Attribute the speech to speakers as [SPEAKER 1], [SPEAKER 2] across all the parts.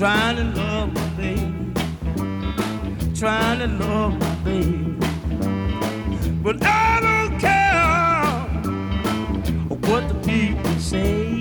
[SPEAKER 1] trying to love my baby, trying to love my baby. But I don't care what the people say.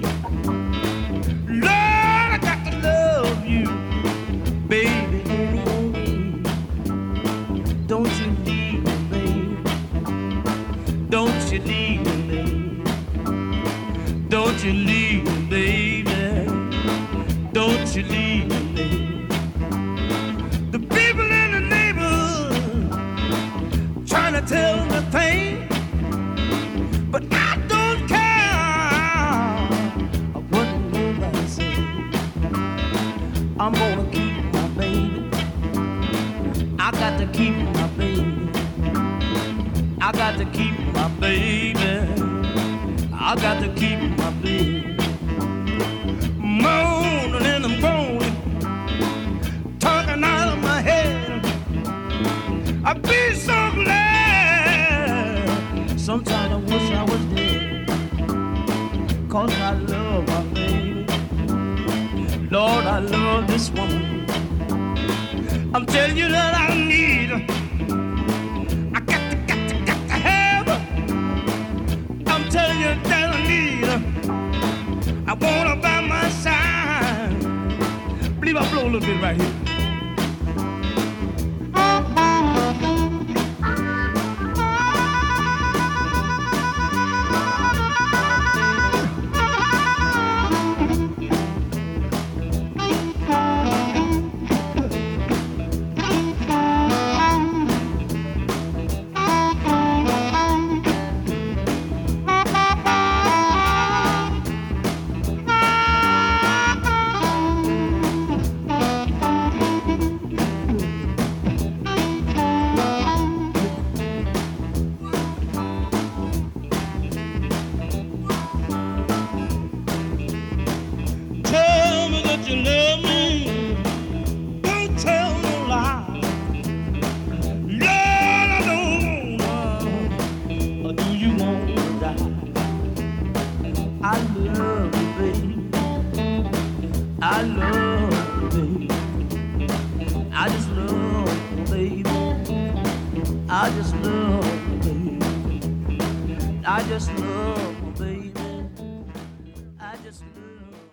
[SPEAKER 1] Lord, I got to love you, baby, anyway. Don't you leave me, baby. Don't you leave me, baby. Don't you leave me, baby. Don't you leave me, baby. The people in the neighborhood trying to tell me things, but I don't care what nobody says. I'm gonna keep my baby. I got to keep my baby. I got to keep my baby. I got to keep my baby. Moaning and I'm groaning, talking out of my head. I'd be so glad. Sometimes I wish I was dead, 'cause I love my baby. Lord, I love this woman. I'm telling you that I need her. I got to have her. I'm telling you that I need her. I want her by my side. Believe I blow a little bit right here. You love me, don't tell no lie. Lord, I don't wanna, or do you wanna die? I love you, baby. I love you, baby. I just love you, baby. I just love you, baby. I just love you, baby. I just love you.